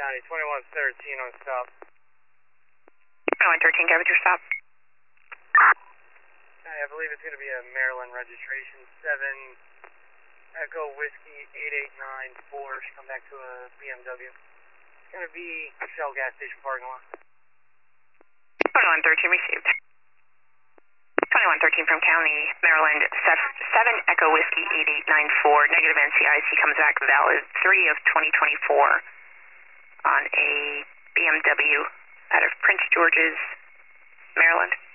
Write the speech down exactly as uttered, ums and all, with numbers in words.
County, twenty-one thirteen on stop. twenty-one thirteen, Gavin, your stop. I believe it's going to be a Maryland registration, seven Echo Whiskey eight eight nine four. Should come back to a B M W. It's going to be Shell gas station parking lot. twenty-one thirteen received. twenty-one thirteen from County, Maryland, seven Echo Whiskey eight eight nine four, negative N C I C comes back valid three of twenty twenty-four on a B M W out of Prince George's, Maryland.